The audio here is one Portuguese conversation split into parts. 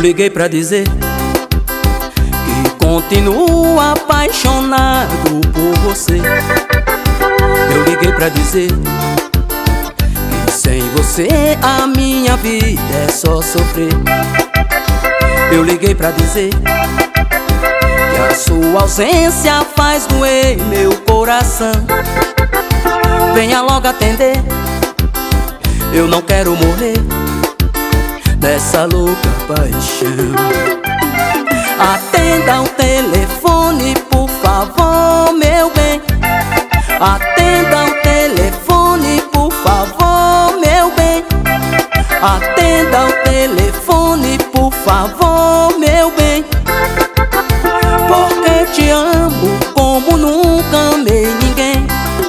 liguei pra dizer que continuo apaixonado por você. Eu liguei pra dizer que sem você a minha vida é só sofrer. Eu liguei pra dizer que a sua ausência faz doer meu coração. Venha logo atender, eu não quero morrer dessa louca paixão. Atenda o telefone, por favor, meu bem. Atenda o telefone, por favor, meu bem. Atenda o telefone, por favor, meu bem. Porque te amo como nunca amei ninguém.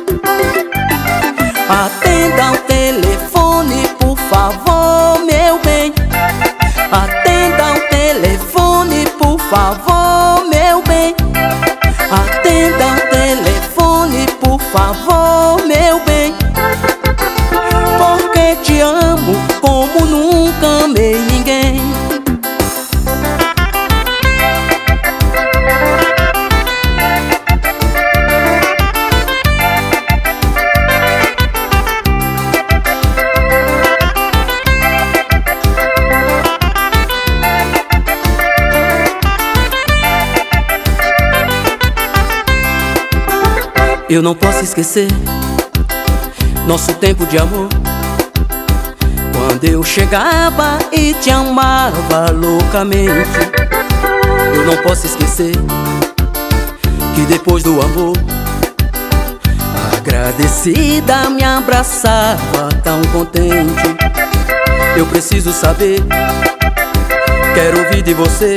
Atenda o telefone, por favor, meu bem. Atenda o telefone, por favor, meu bem. Atenda o telefone, por favor, meu bem. Porque te amo como nunca amei ninguém. Eu não posso esquecer nosso tempo de amor, quando eu chegava e te amava loucamente. Eu não posso esquecer que depois do amor, agradecida, me abraçava tão contente. Eu preciso saber, quero ouvir de você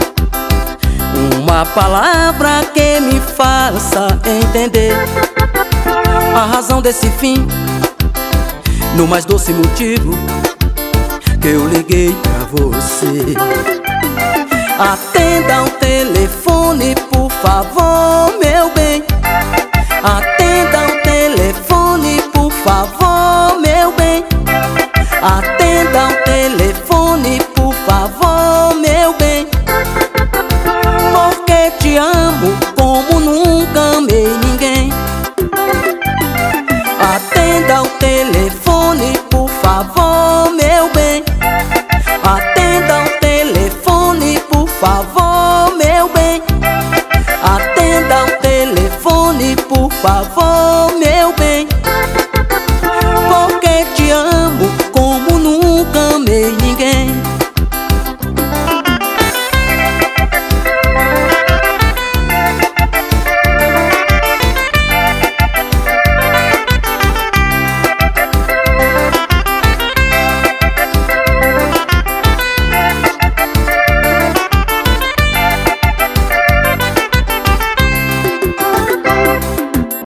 uma palavra que me faça entender a razão desse fim, no mais doce motivo que eu liguei pra você. Atenda o telefone, por favor, meu bem. Atenda o telefone, por favor, meu bem. Atenda o telefone, por favor, meu bem. Porque te amo como nunca amei ninguém. Atenda o telefone, por favor, meu bem. Atenda o telefone, por favor, meu bem. Atenda o telefone, por favor.